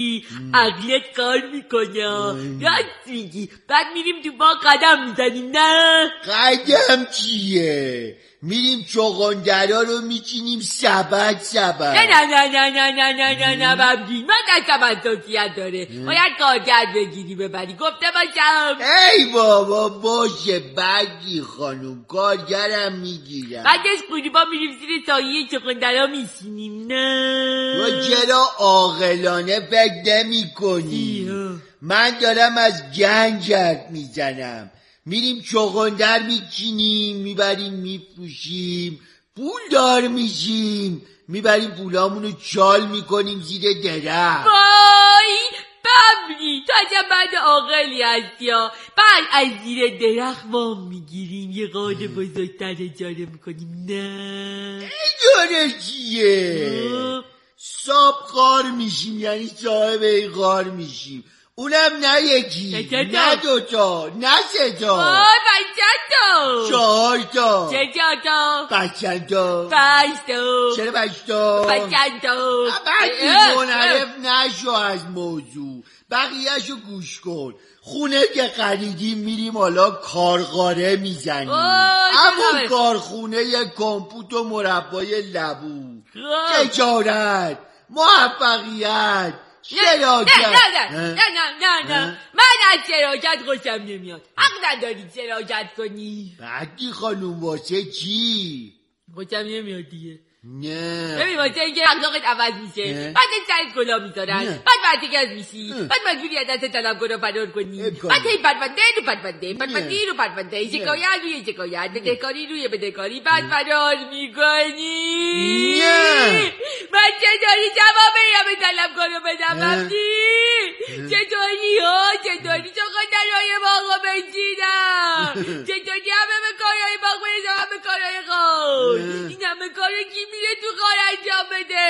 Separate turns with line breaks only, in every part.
عقلت کار میکنه. راست میگی. بعد میریم تو باغ قدم میزنیم. نه
قدم چیه؟ میریم چغندرا رو میچینیم سبد سبد.
نه ببگی من دستم حساسیت داره. باید کارگر بگیری ببری. گفته باشم.
ای بابا باشه بگی خانوم، کارگرم میگیرم.
بعدش قریبا میریم زیر سایه چغندرا میشینیم. نه
تو چرا عاقلانه فکر نمی کنی؟ من دارم از گنج حرف میزنم. میریم چغندر میچینیم، میبریم میفروشیم، پول دار میشیم، میبریم پولامونو چال میکنیم زیر درخت.
وای ببلی تو عجب بعد عاقلی هستی ها. بعد از زیر درخت وام میگیریم، یه قاده بزرگتر اجاره میکنیم. نه
اجاره چیه؟ صاحب غار میشیم، یعنی صاحب این غار میشیم. اونم نه یکی، نه دوتا، نه سه تا،
پنج تا،
4 تا،
6 تا،
5 تا،
5 تا،
چرا 5 تا؟
5 تا.
بعد منحرف نشو از موضوع، بقیهشو گوش کن. خونه که خریدیم میریم حالا کارخانه میزنیم. همون کارخونه یه کمپوت و مربای لبو، تجارت، موفقیت، شراکت.
نه من از شراکت خوشم نمیاد. حق نداری شراکت کنی.
بعدی خانوم واسه چی؟
خوشم نمیاد دیگه.
نه
ببین واسه اینکه اخلاقت عوض میشه، بعد سرت کلا میذارن، بعد مرتکز میشی، بعد مجبوری از دست طلبکارا فرار کنی، بعد هی پرونده رو پرونده، شکایت روی شکایت، بدهکاری روی بدهکاری، بعد فرار میکنی. من چطوری جواب یا به طلبکارا بدم وقتی؟ چطوری چقدرهای باقا بچینم؟ چطوری همه کارهای باق بریزم همه کارهای غار؟ این همه کار کی میره تو غار انجام بده؟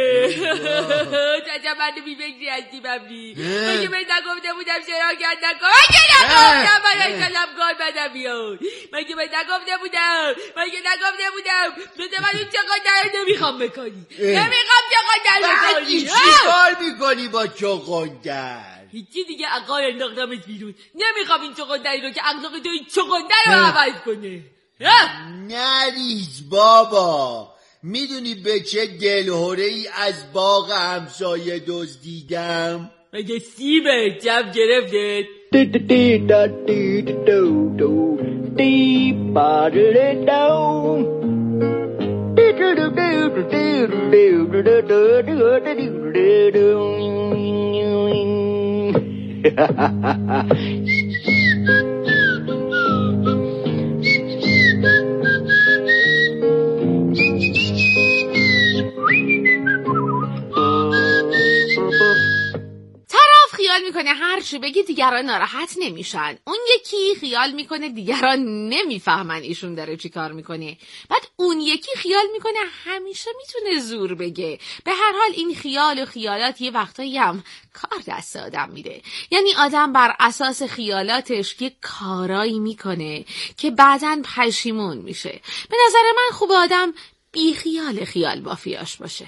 چجا من بیفکری هستی ببری. مگه بهت نگفته بودم شراکت نکن؟ مگه نگفتم من طلبکار بدم بیاد؟ مگه بهت نگفته بودم بده من اون چقدر نمیخوام بکنی.
بعدی چی کار میکنی با چغندر؟
هیچی دیگه، عقار انداختمش بیرون. نمیخوام این چغندری رو که اخلاق تو این چغندر رو عوض کنه.
نریز بابا، میدونی به چه دلهوره ای از باغ همسایه دزدیدم؟
مگه سیبه جب گرفته؟ خیال میکنه هر چی بگی دیگران ناراحت نمیشن. اون یکی خیال میکنه دیگران نمیفهمن ایشون داره چی کار میکنه. بعد اون یکی خیال میکنه همیشه میتونه زور بگه. به هر حال این خیال و خیالات یه وقتایی هم کار دست آدم میده. یعنی آدم بر اساس خیالاتش یه کارایی میکنه که بعداً پشیمون میشه. به نظر من خوب آدم بی خیال بافیاش باشه.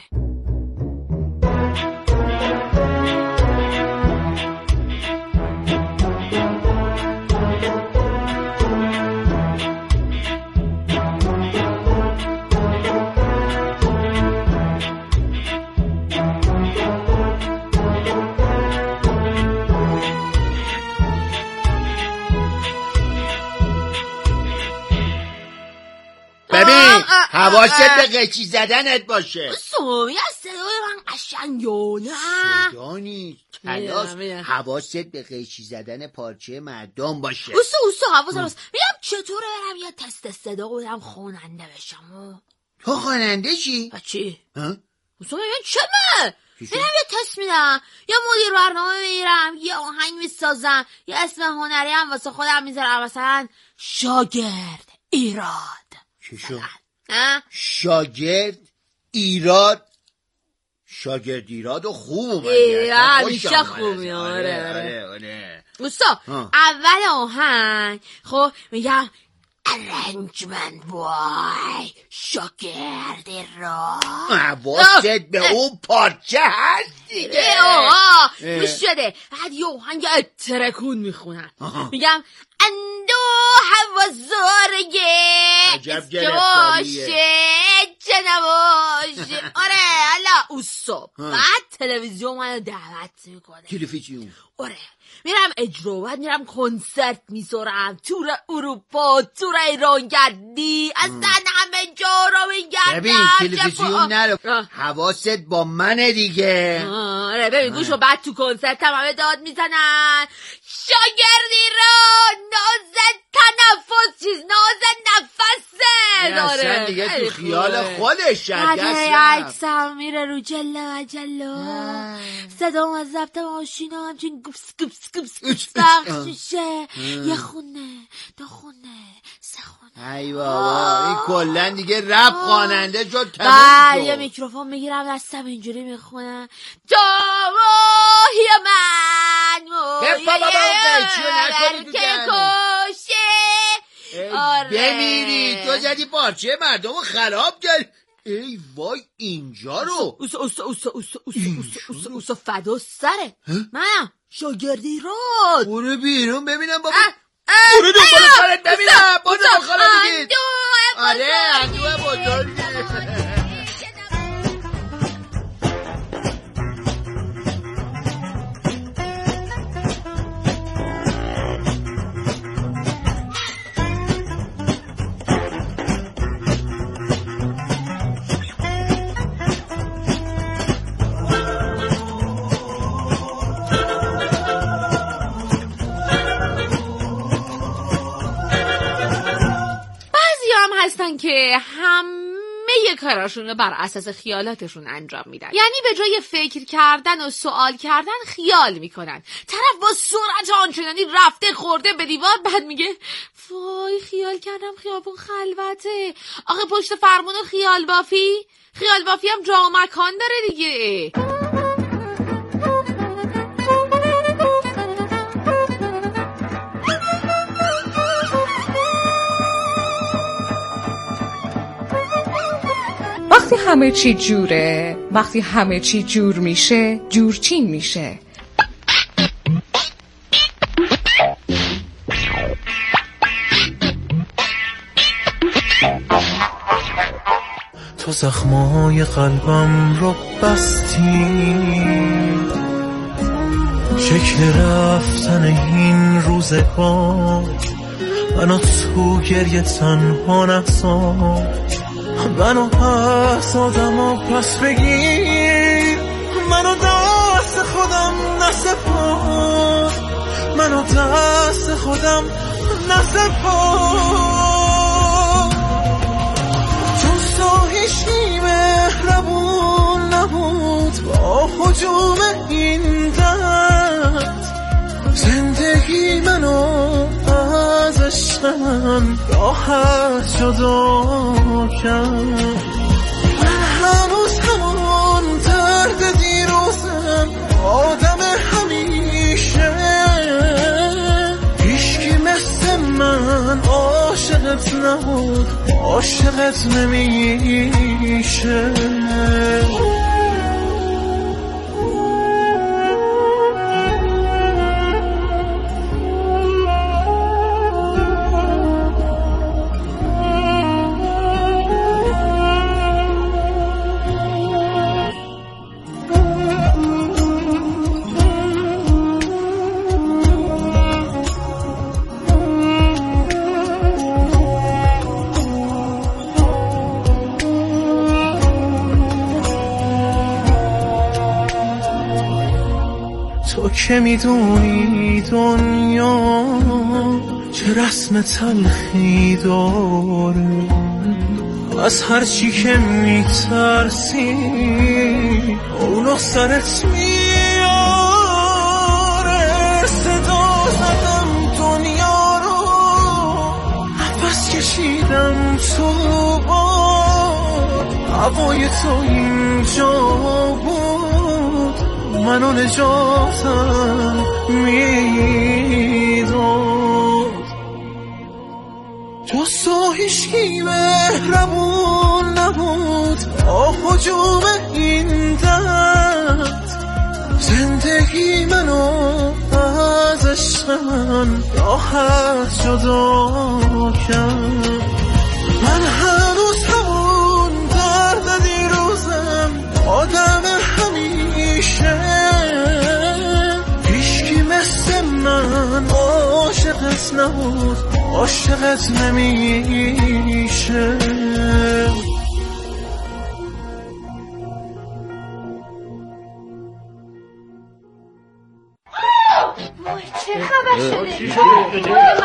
ببین حواست به قیچی زدنت باشه.
صدای من قشنگونه.
صدا نیست کلاس. حواست به قیچی زدن پارچه مردم باشه.
اوسو حواسم هست. میگم چطوره برم یه تست صدا بودم خواننده بشم.
تو خواننده چی؟
چی؟ اوسو میگم چمه؟ میرم یه تست میدم، یه مدیر برنامه میگیرم، یه آهنگ میسازم، یه اسم هنری هم واسه خودم میذارم، مثلا شاگرد ایراد.
چشو؟ شاگرد ایراد و خوب اومده.
همیشه خوبی. آره. اوستا اول آهنگ خب میگم ارنجمند بای شاگرد را
حواست به اون پارچه هست دیگه.
آقا گوش شده بعد یه آهنگ ترکون میخونن میگم اندوه و زارگه
عجب گرفتاریه
چه نباشه. آره حالا اون صبح بعد تلویزیون منو دعوت میکنه.
تلویزیون؟
آره میرم اجرا بعد میرم کنسرت میذارم تور اروپا تور ایران گردی اصلا همه جا رو میگردم.
ببین تلویزیون نرو حواست با منه دیگه.
آره ببین گوشو بعد تو کنسرت هم همه داد میزنن شاگردی را ناز تنفس چیز ناز نفسه.
اصلا دیگه تو خیال خودش
بعد
دست
عکسم میره رو جلو صدام از ضبط ماشینا همچین گپس گپس گپس گپس پخش میشه. یه خونه دو خونه سه خونه.
ای بابا این کلن دیگه رپ خواننده شد.
بعد یه میکروفون میگیرم دستم اینجوری میخونم تو ماهی من
بمیری تو زدی پارچه مردم رو خراب کرد. ای وای اینجا رو
اوسا فدا سره منم شاگردی راد.
برو بیرون ببینم بابا. برو دنبال کارت ببینم. برو دنبال کارت بگید. آره اندوه بزرگی.
هستن که همه کاراشون رو بر اساس خیالاتشون انجام میدن. یعنی به جای فکر کردن و سوال کردن خیال میکنن. طرف با سرعت آنچنانی رفته خورده به دیوار بعد میگه وای خیال کردم خیابون خلوته. آخه پشت فرمون خیال بافی هم جا و مکان داره دیگه.
وقتی همه چی جوره، وقتی همه چی جور میشه، جورچین میشه.
تو زخمای قلبم رو بستی، شکل رفتن این روزگار منو تو گریه تنها نذار. منو پس آدم و پس بگیر، منو دست خودم نسپار، منو دست خودم نسپار. چون ساهیشی مهربون نبود با حجوم این درد، زندگی منو از عشقم راحت جدا کرد. من هنوز همون درد دیروزم، آدم همیشه، هیچکی مثل من عاشقت نبود، عاشقت نمیشه. تو که میدونی دنیا چه رسم تلخی داره، از هر چی که میترسی اونو سرت میاره. صدا زدم دنیا رو، نفس کشیدم تو باد، هوای تو اینجا بود، منو نجاتم میداد. تو واسه هیچکی مهربون نبود با هجوم این درد. زندگی منو از عشق من راحت جدا کرد. من هنوز همون درد دیروزم، آدم همیشه. هیچکی مثل من عاشقت نبود، عاشقت نمیشه.
چه خبر شده؟ چه خبر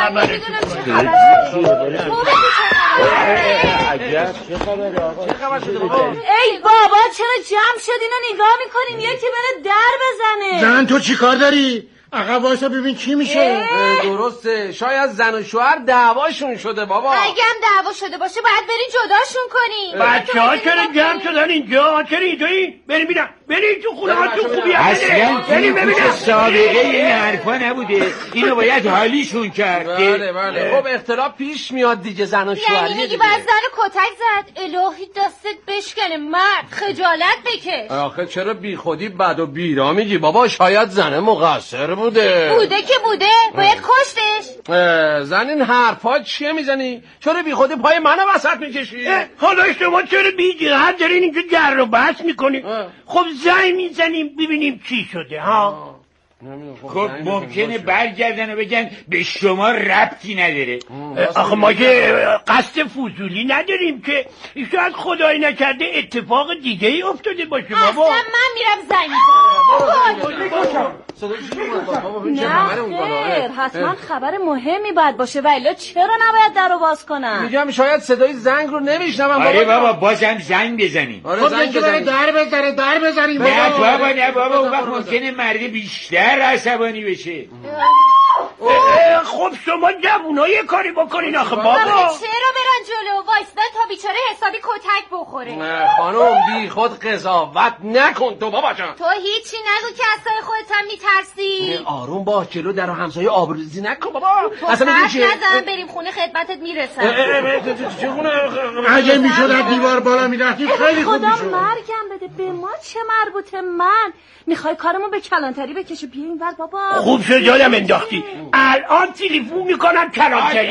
شده؟ ای بابا چرا جمع شدین و نگاه میکنین؟ یکی بره در بزنه.
زن تو چی کار داری؟ عقب وایسا ببین چی میشه.
درسته، شاید زن و شوهر دعواشون شده بابا.
اگه هم دعوا شده باشه باید برین جداشون کنین.
بچه‌ها چرا جمع شدن اینجا؟ چرا اینجایی؟ بریم تو خونه ها، تو خوبی
اصلا توی سابقه این حرفا نبوده. اینو باید حالیشون کرد.
بله. خب اختلاف پیش میاد دیگه، زن و شوهری.
یعنی میگی باید زن کتک زد؟ الهی دستت بشکنه مرد، خجالت بکش.
آخه چرا بی خودی بد و بیرا میگی بابا؟ شاید زنه مقصر بوده
که بوده، باید کشتش.
زن این حرفا چیه میزنی؟ چرا بی خودی پای منو وسط میکشی؟
حالا شما چرا بی جهت دارین اینجا جر و بحث میکنین؟ خب زنگ میزنیم ببینیم چی شده ها.
خب ممکنه برگردن و بگن به شما ربطی نداره.
آخه ما که قصد فضولی نداریم که، شاید خدایی نکرده اتفاق دیگه ای افتاده باشه بابا.
اصلا من میرم زنگ میزنم. نه خیر، حتما خبر مهمی باید باشه و الا چرا نباید در رو باز کنم؟
میگم شاید صدای زنگ رو نمیشنوم.
آره بابا بازم زنگ بزنیم.
خب یکی بره در بزنیم.
نه بابا اون وقت ممکنه مرد بیشتر عصبانی بشه.
خب شما جوونای کاری بکنین آخه بابا.
چرا برن جلو وایستن تا بیچاره حسابی کتک بخوره؟
خانم بی خود قضاوت نکن تو بابا جان.
تو هیچی نگو که از سر خودت هم میترسی.
آروم باش، جلو در همسایه آبروریزی نکن بابا.
اصلا نزن، بریم خونه خدمتت میرسم.
اگه میشد از دیوار بالا میرفتیم خیلی خوب میشد.
خدا مرگم بده، به ما چه مربوطه؟ من میخوای کارمون به کلانتری بکشه؟ بیا اینور بابا.
خوب شد یادم انداختی، الان تلفن میکنم کلانتری.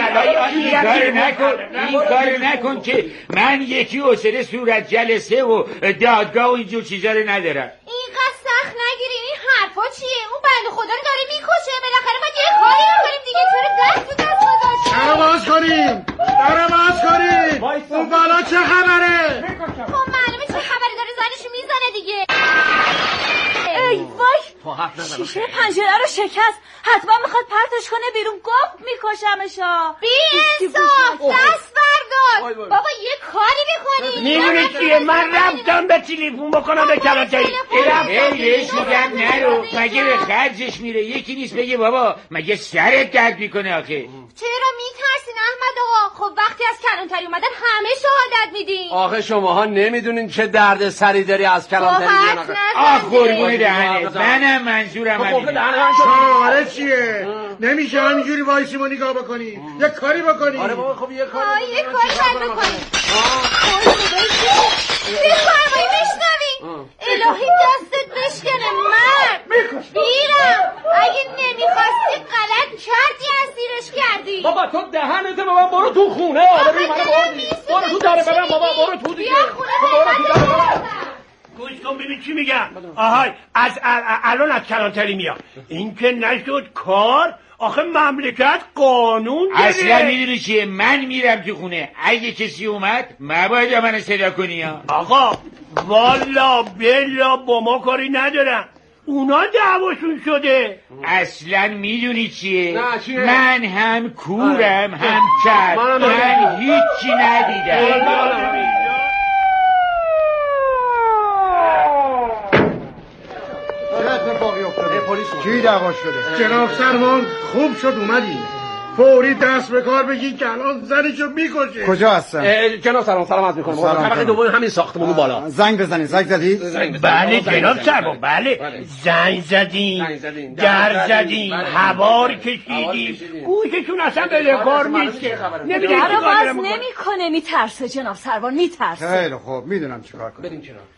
این کار نکن که من یکی حوصله صورت جلسه و دادگاه و اینجور چیزا رو ندارم.
اینقدر سخت نگیرین. این حرفا چیه؟ اون بنده خدا رو داره میکشه، بالاخره ما یه کاری میکنیم دیگه. چرا دست تو دست گذاشتی؟
درو باز کنیم. اون بالا چه خبره؟
خب معلومه چه خبری داره، زنشو میزنه دیگه. ای وای، شیشه پنجره رو شکست، حتما میخواد پرتش کنه بیرون. گفت میکشمشا. بی انصاف، دست بردار بابا، یه کاری میکنی.
میدونی چیه؟ من رفتم به تلفن بکنم به کلانتری.
بهش میگم نرو، مگه به خرجش میره؟ یکی نیست بگه بابا مگه سرت درد میکنه آخه؟
چرا میترسین احمد آقا؟ خب وقتی از کلانتری اومدن همه شهادت میدین.
آخه شماها نمیدونین چه درد سری داری از کلانتری میاد.
آخ قربون دهنت، منم منظورم همینه.
شماره چیه؟ نمیشه همینجوری وایسیم و نگاه بکنیم، یه کاری بکنیم.
آره بابا خب یه کاری
بکنیم. بفرمایی بشنوی. الهی دستت بشکنه مرد. بیرم اگه نمیخواستی غلط کردی، اسیرش کردی.
بابا تو دهنت به من، برو تو خونه. برو تو داره ببن بابا، برو تو دیگه.
گوش کن ببین چی میگم. آهای الان از کلانتری میاد. این که نشد کار. آخه مملکت قانون داره.
اصلا میدونی چیه؟ من میرم تو خونه، اگه کسی اومد مباید منو صدا کنی ها.
آقا والا بلا با ما کاری ندارم، اونا دعواشون شده.
اصلا میدونی چیه؟ من هم کورم هم کر، من هیچی ندیدم.
چی دعوا شده؟ جناب سرمان خوب شد اومدی. فوری دست به کار بگین که الان زنشو میکشه.
کجا هستن؟
جناب سلام عرض می‌کنم. طبقه دوم همین ساختمون بالا.
زنگ بزنید. زنگ زدید؟
بله جناب سربان، بله زنگ زدیم، در زدیم، هوار کشیدیم، گوششون اصلا به کار نیست که
نمیدونی چیکار باز نمیکنه. میترسه جناب سروان، میترسه.
خیلی خوب، میدونم چیکار کنم.
بریم کنار.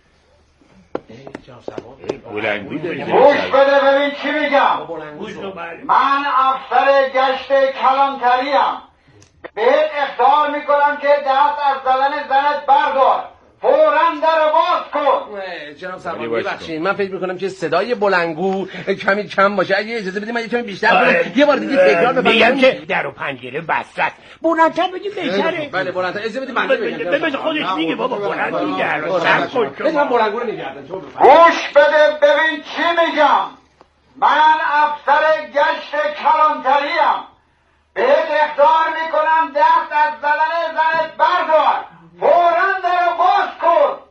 گوش بده ببین چی میگم. من افسر گشت کلانتریم، بهت اخطار میکنم که دست از زدن زنت بردار، فوراً در باز کن.
جناب سروان ببخشید، من فکر میکنم که صدای بلندگو کمی کم باشه. اگه اجازه بدید من کمی بیشتر کنم. یه بار دیگه تکرار بفرمایید.
میگم که در و پنجره بسته است. بلندتر بگید بهتره.
بله بلندتر. اجازه بدید من بگم.
ببین خودش میگه بابا بلند میگه. سب کن شما.
من بلندگو رو نگردم.
گوش بده ببین چی میگم. من افسر گشت کلانتریم، بهت اخطار میکنم دست از زدن زنت بردار، فوراً در باز کن.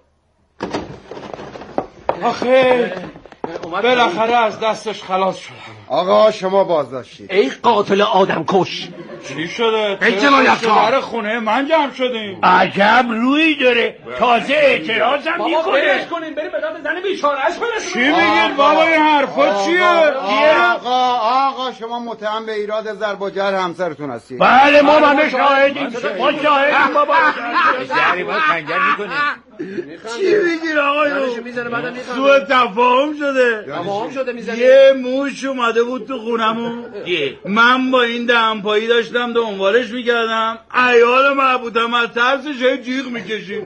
آخه بالاخره از دستش خلاص شدم. آقا شما بازداشتید.
ای قاتل آدم کش.
چی شده؟
ای جنایتکار.
در خونه من جمع شدیم.
عجب روی داره، تازه اعتراضم میکنه.
بابا برش کنین، بریم به داد زن بیچاره‌اش برسیم.
چی میگید بابا؟ این حرفا چیه؟ آقا شما متهم به ایراد ضرب و جرح همسرتون هستید.
بله ما همه شاهدیم. ما شاهدیم بابا.
ضریبا خنجر میکنه.
چی میگیر آقایون؟ سوء تفاهم شده. یه موش اومده بود تو خونمون، من با این دهنپایی داشتم دنبالش میکردم، عیال مربوطم از ترسش جیغ میکشیم.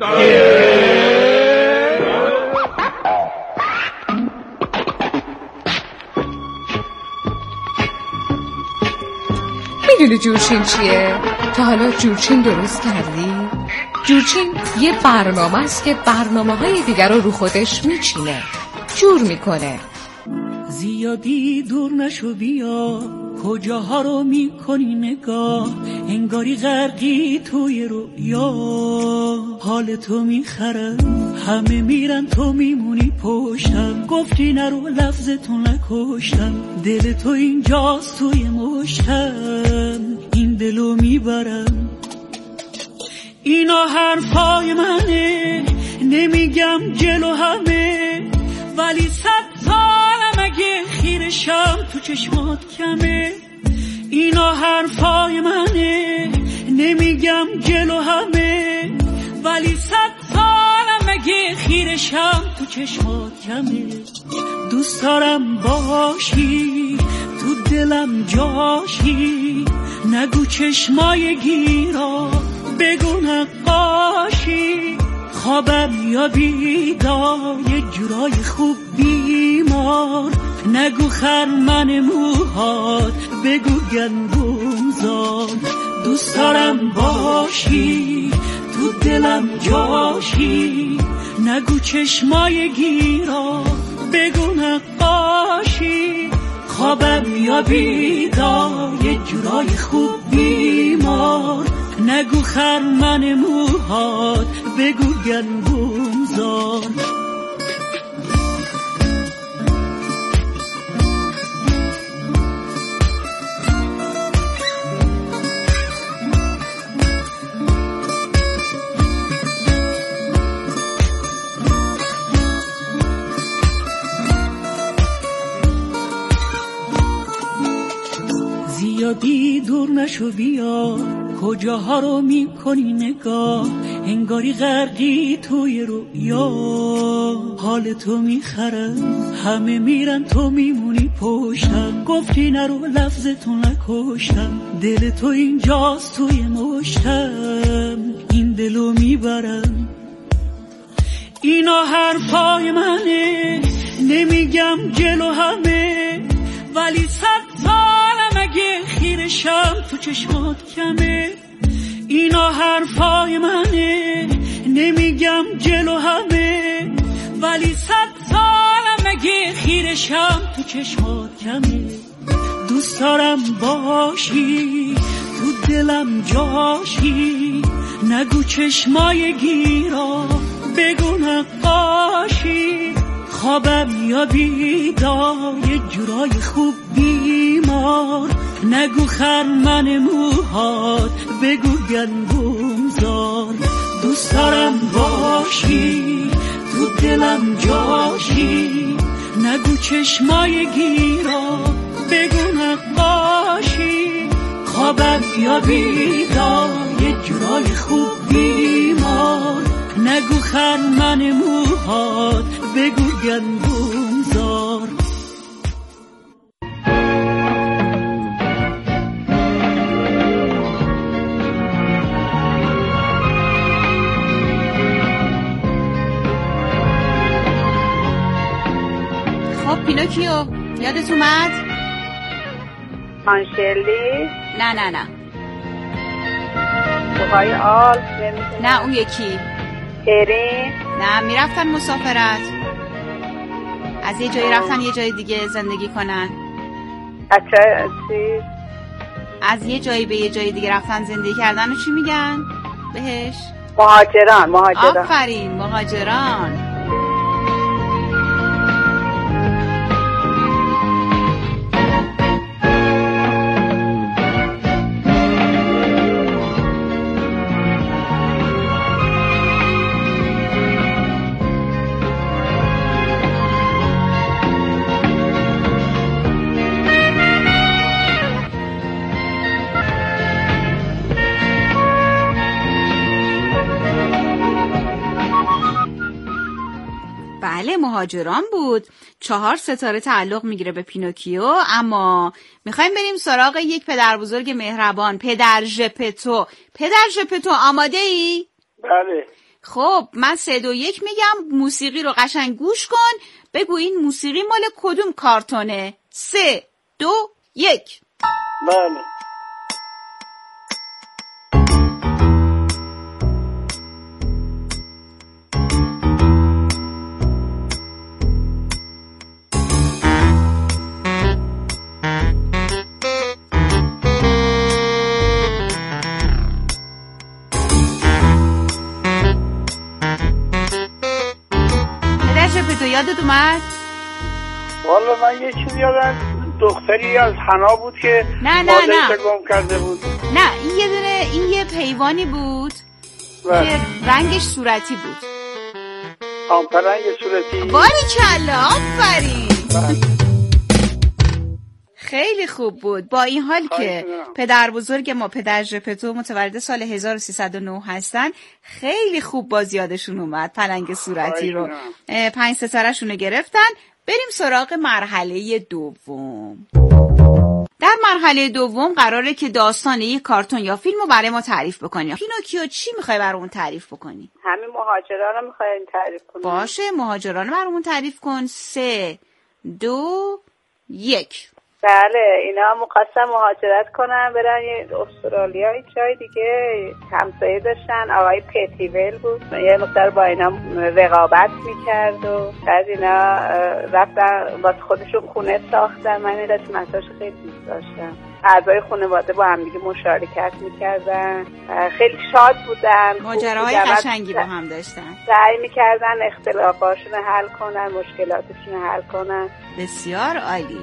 میدونی جورچین چیه؟ تا حالا جورچین درست کردی؟ جورچین یه برنامه است که برنامه‌های دیگر رو خودش میچینه، جور میکنه.
زیادی دور نشو بیا، کجاها رو میکنی نگاه، انگاری غرقی توی رویا. حال تو میخرم، همه میرن تو میمونی پشتم. گفتی نرو لفظتو نکشتم، دل تو اینجاست توی مشتم. این دلو میبرم، اینا حرفای منه، نمیگم جلو همه، ولی 100 سالم اگه خیرشم تو چشمات کمه. اینا حرفای منه، نمیگم جلو همه، ولی 100 سالم اگه خیرشم تو چشمات کمه. دوست دارم باشی تو دلم جاشی، نگو چشمای گیرا، بگو نقاشی. خوابم یا بیدار، یه جورای خوب بیمار، نگو خرمن موهات، بگو گندم زاد. دوست دارم باشی تو دلم جاشی، نگو چشمای گیرا، بگو نقاشی. خوابم یا بیدار، یه جورای خوب بیمار، نگو خرمن موهات، بگو گندم زاد. زیادی دور نشو بیا، کجاها رو میکنی نگاه، انگاری غرقی توی رویا. حال تو میخرم، همه میرن تو میمونی پشتم. گفتی نرو لفظتو نکشتم، دل تو اینجاست توی مشتم. این دلو میبرم، اینا حرفای منه، نمیگم جلو همه، ولی 100 سالم اگه خیرشم تو چشمات کمه. اینا حرفای منه، نمیگم جلو همه، ولی 100 سالم اگه خیرشم تو چشمات کمه. دوست دارم باشی تو دلم جاشی، نگو چشمای گیرا، بگو نقاشی. خوابم یا بیدار یه جورای خوب بیمار نگو خرمن موهات بگو گندم زار دوست دارم باشی تو دلم جاشی نگو چشمای گیرا بگو نقاشی خوابم یا بیدار یه جورای خوب بیمار نگو خرمن موهات بگو گندم زار
خب پینوکیو یادت اومد؟
آنشلی؟
نه
بوهای آل؟
نه اون یکی
پرین؟
نه میرفتن مسافرت از یه جایی رفتن یه جای دیگه زندگی کنن از یه جایی به یه جای دیگه رفتن زندگی کردن و چی میگن بهش؟
مهاجران
آفرین مهاجران بله مهاجران بود. 4 ستاره تعلق میگیره به پینوکیو. اما میخوایم بریم سراغ یک پدر بزرگ مهربان، پدر ژپتو. پدر ژپتو آماده ای؟
بله.
خب من 3 2 1 میگم، موسیقی رو قشنگ گوش کن، بگو این موسیقی مال کدوم کارتونه. 3 2 1.
بله.
یادت اومد؟
والا من یه چیزی یادم دختری از حنا بود که مادرش گم کرده بود.
نه این یه دونه، این یه پیوانی بود که رنگش صورتی بود.
رنگ صورتی.
باریکلا آفرین. خیلی خوب بود. با این حال که پدر بزرگ ما پدر ژپتو متولد سال 1309 هستن، خیلی خوب باز یادشون اومد پلنگ صورتی رو. 5 ستاره شونو گرفتن. بریم سراغ مرحله دوم. در مرحله دوم قراره که داستان یک کارتون یا فیلم رو برای ما تعریف بکنی. پینوکیو چی میخوای برامون تعریف بکنی؟
همین مهاجران رو میخوای تعریف کنی.
باشه مهاجران رو برامون تعریف کن. 3 2 1.
بله اینا می‌خواستن مهاجرت کنن برن یه استرالیا یه جای دیگه. همسایه داشتن آقای پتیول بود، یه مقدار با اینا رقابت میکرد و بعد اینا رفتن واسه خودشون خونه ساختن. من این قسمتاش خیلی دوست داشتم. اعضای خانواده با هم دیگه مشارکت میکردن، خیلی شاد بودن،
ماجراهای قشنگی با هم داشتن،
سعی میکردن اختلافاشون رو حل کنن، مشکلاتشون رو حل کنن.
بسیار عالی.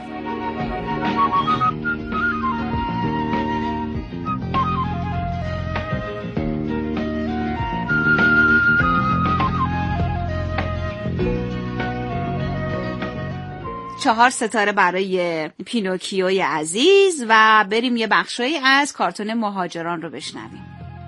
چهار ستاره برای پینوکیوی عزیز و بریم یه بخشایی از کارتون مهاجران رو بشنویم.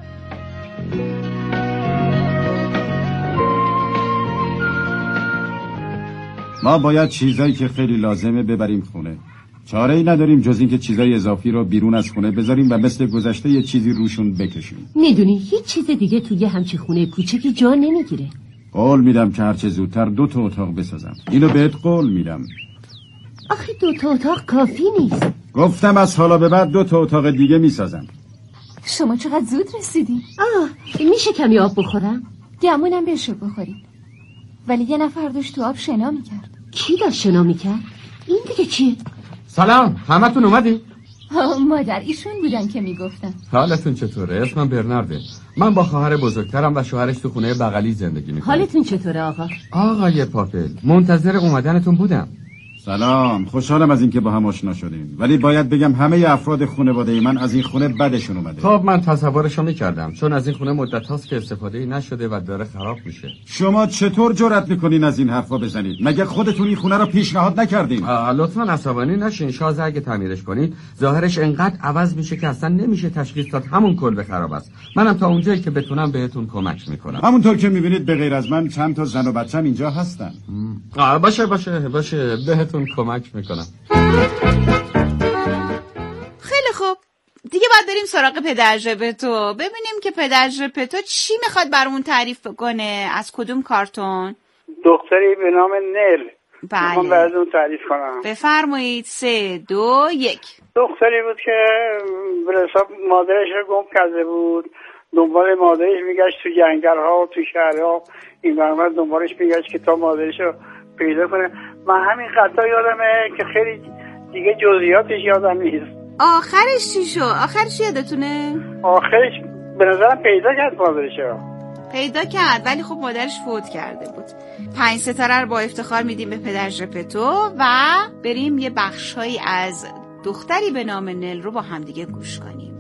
ما باید چیزایی که خیلی لازمه ببریم خونه. چاره‌ای نداریم جز اینکه چیزای اضافی رو بیرون از خونه بذاریم و مثل گذشته یه چیزی روشون بکشیم.
میدونی هیچ چیز دیگه توی همچی خونه کوچکی جا نمیگیره.
قول میدم که هرچه زودتر 2 تا اتاق بسازم. اینو بهت قول میدم.
آخه 2 تا اتاق کافی نیست.
گفتم از حالا به بعد 2 تا اتاق دیگه میسازم.
شما چقدر زود رسیدی؟ میشه کمی آب بخورم؟
گمونم بشه بخوریم. ولی یه نفر داشت تو آب شنا میکرد.
کی داشت شنا میکرد؟ این دیگه کیه؟
سلام، همتون اومدی؟
مادر ایشون بودن که میگفتن.
حالتون چطوره؟ اسمم برنارده. من با خواهر بزرگترم و شوهرش تو خونه بغلی زندگی میکنم.
حالتون چطوره آقا؟
آقای پاپل، منتظر اومدنتون بودم.
سلام، خوشحالم از اینکه با هم آشنا شدیم، ولی باید بگم همه افراد خانواده من از این خونه بدشون اومده.
خب من تصورشو میکردم، چون از این خونه مدت هاست که استفاده نشده و داره خراب میشه.
شما چطور جرأت میکنین از این حرفا بزنید؟ مگه خودتون این خونه رو پیشنهاد نکردین؟
لطفاً عصبانی نشین. شازده اگه تعمیرش کنید ظاهرش انقدر عوض میشه که اصلا نمیشه تشخیص داد همون کلبه خراب است. منم تا اونجایی که بتونم بهتون کمک میکنم.
همونطور که میبینید به غیر از من چند تا زن و بچه‌م اینجا هستن.
باشه بهتون کمک میکنم.
خیلی خوب، دیگه باید بریم سراغ پدر ژپتو ببینیم که پدر ژپتو چی میخواد برامون تعریف بکنه. از کدوم کارتون؟
دختری به نام نل.
بله،
میخوام براتون تعریف کنم.
بفرمایید. 3 2 1.
دختری بود که به حساب مادرش رو گم کرده بود، دنبال مادرش میگشت تو جنگل‌ها و تو شهرها، این برنامه دنبالش میگشت که تا مادرش رو پیدا کنه. من همین خطا یادمه که خیلی دیگه جزئیاتش یادم نیست.
آخرش چی شد؟ آخرش یادتونه؟
آخرش به نظرم پیدا کرد مادرش رو.
پیدا کرد، ولی خب مادرش فوت کرده بود. 5 ستاره رو با افتخار میدیم به پدر ژپتو و بریم یه بخشایی از دختری به نام نل رو با همدیگه گوش کنیم.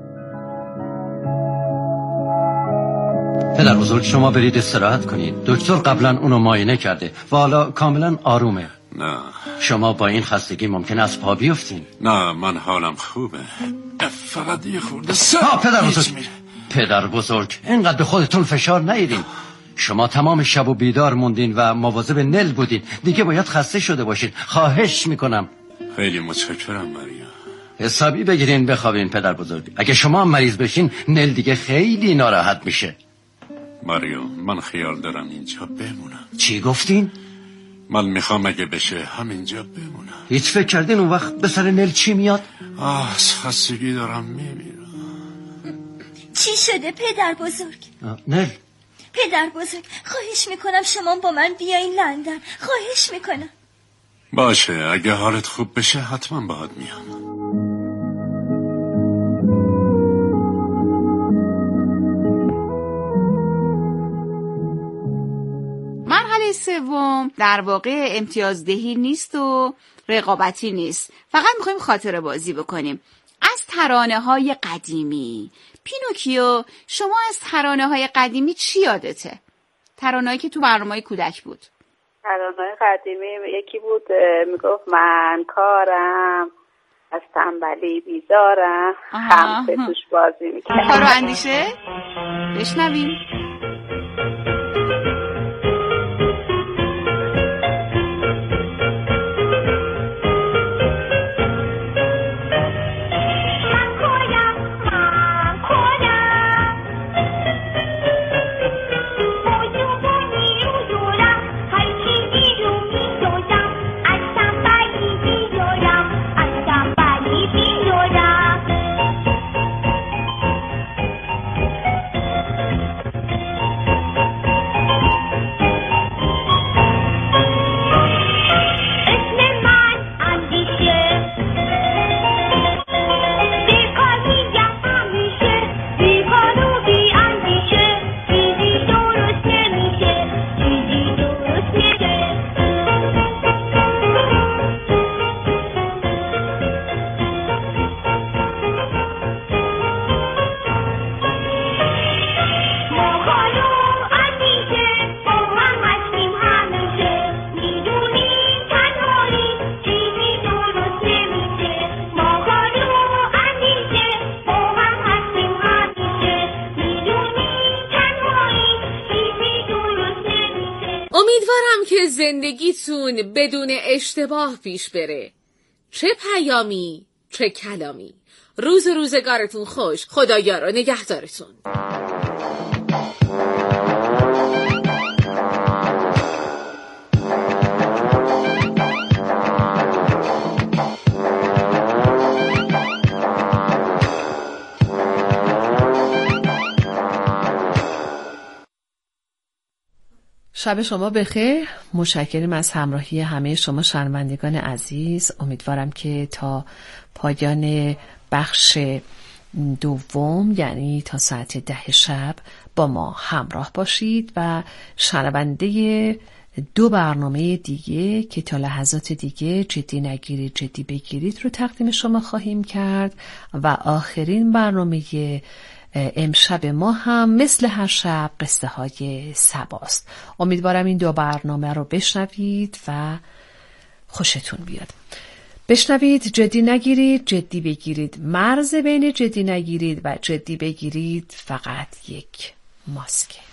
پدر بزرگ، شما برید استراحت کنید. دکتر قبلا اونو معاینه کرده و حالا کاملا آرومه.
نه،
شما با این خستگی ممکن است پا بیفتین.
نه من حالم خوبه، فقط یه خورده
پدر بزرگ اینقدر به خودتون فشار نیارین. شما تمام شب و بیدار موندین و مواظب نل بودین، دیگه باید خسته شده باشین. خواهش میکنم.
خیلی متشکرم ماریا.
حسابی بگیرین بخوابین پدر بزرگ. اگه شما هم مریض بشین نل دیگه خیلی ناراحت میشه.
ماریو، من خیال دارم اینجا بمونم.
چی گفتین؟
من میخوام اگه بشه همینجا بمونم.
هیچ فکر کردین اون وقت به سر نل چی میاد؟
از خستگی دارم میمیرم.
چی شده پدر بزرگ؟
نل،
پدر بزرگ خواهش میکنم شما با من بیاین لندن. خواهش میکنم.
باشه، اگه حالت خوب بشه حتما باهات میام.
مرحله سوم در واقع امتیازدهی نیست و رقابتی نیست، فقط میخوایم خاطره بازی بکنیم از ترانه‌های قدیمی. پینوکیو، شما از ترانه‌های قدیمی چی یادته؟ ترانه‌ای که تو برنامه‌های کودک بود.
ترانه‌های قدیمی یکی بود میگفت من کارم از تنبلی بیزارم، خمسه توش بازی میکنم.
کار و اندیشه؟ بشنویم.
امیدوارم که زندگیتون بدون اشتباه پیش بره، چه پیامی چه کلامی. روزگارتون خوش. خدایا رو نگهدارتون.
شب شما بخیر. متشکرم از همراهی همه شما شنوندگان عزیز. امیدوارم که تا پایان بخش دوم، یعنی تا ساعت 10 شب، با ما همراه باشید و شنونده 2 برنامه دیگه که تا لحظات دیگه جدی نگیرید جدی بگیرید رو تقدیم شما خواهیم کرد و آخرین برنامه امشب ما هم مثل هر شب قصه های سباست. امیدوارم این 2 برنامه رو بشنوید و خوشتون بیاد. بشنوید جدی نگیرید جدی بگیرید. مرز بین جدی نگیرید و جدی بگیرید فقط یک ماسکه.